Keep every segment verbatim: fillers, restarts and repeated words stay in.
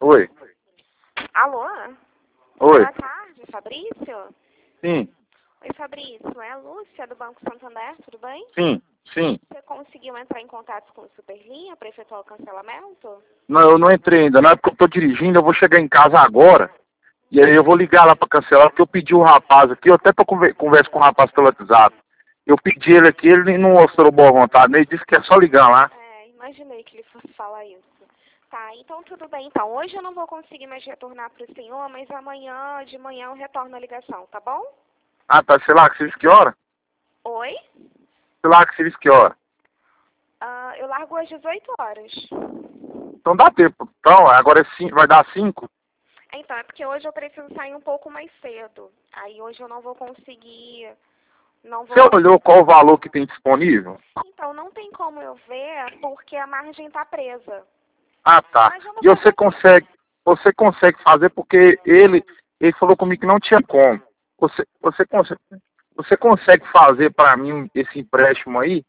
Oi. Alô? Oi. Boa tarde, Fabrício? Sim, Oi, Fabrício. É a Lúcia, do Banco Santander, tudo bem? sim, sim. Você conseguiu entrar em contato com o Superlinha para efetuar o cancelamento? Não, eu não entrei ainda. Não é porque eu tô dirigindo, eu vou chegar em casa agora. E aí eu vou ligar lá pra cancelar, porque eu pedi o rapaz aqui, eu até tô conver conversa com o rapaz pelo WhatsApp. Eu pedi ele aqui, ele não mostrou boa vontade, né? Ele disse que é só ligar lá. É, imaginei que ele fosse falar isso. Tá, então tudo bem. Então, hoje eu não vou conseguir mais retornar para o senhor, mas amanhã, de manhã, eu retorno a ligação, tá bom? Ah, tá, sei lá, que você disse que hora? Oi? Sei lá, que você disse que hora. Ah, eu largo às dezoito horas. Então dá tempo. Então, agora é cinco, vai dar cinco. Então, é porque hoje eu preciso sair um pouco mais cedo. Aí hoje eu não vou conseguir... Não vou... Você olhou qual o valor que tem disponível? Então, não tem como eu ver porque a margem está presa. Ah, tá. Mas vamos E você fazer... consegue, você consegue fazer porque ele, ele falou comigo que não tinha como. Você, você consegue, você consegue fazer para mim esse empréstimo aí,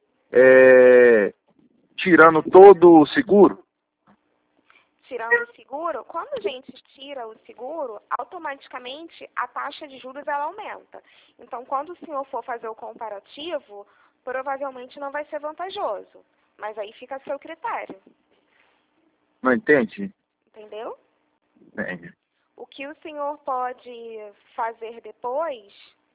é, tirando todo o seguro? Tirando o seguro, quando a gente tira o seguro, automaticamente a taxa de juros ela aumenta. Então, quando o senhor for fazer o comparativo, provavelmente não vai ser vantajoso. Mas aí fica a seu critério. Não entende? Entendeu? Entende. O que o senhor pode fazer depois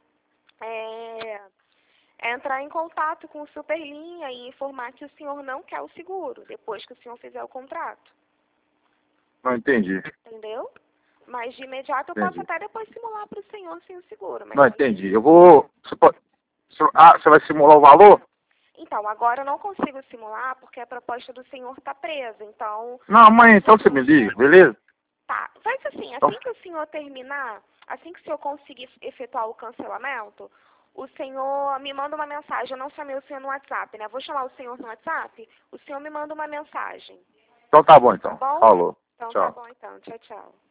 é, é entrar em contato com o Superlinha e informar que o senhor não quer o seguro, depois que o senhor fizer o contrato. Não entendi. Entendeu? Mas de imediato eu posso Entendi. até depois simular para o senhor sem o seguro. Mas Não aí... entendi. Eu vou. Você pode, ah, você vai simular o valor? Então, agora eu não consigo simular porque a proposta do senhor está presa. Então, Não, amanhã então você me liga, beleza? tá. Faz assim, Então, assim que o senhor terminar, assim que o senhor conseguir efetuar o cancelamento, o senhor me manda uma mensagem. Eu não chamei o senhor no WhatsApp, né? Vou chamar o senhor no WhatsApp, o senhor me manda uma mensagem. então tá bom então. Tá bom? Falou. Então tá Tchau. bom então. Tchau, tchau.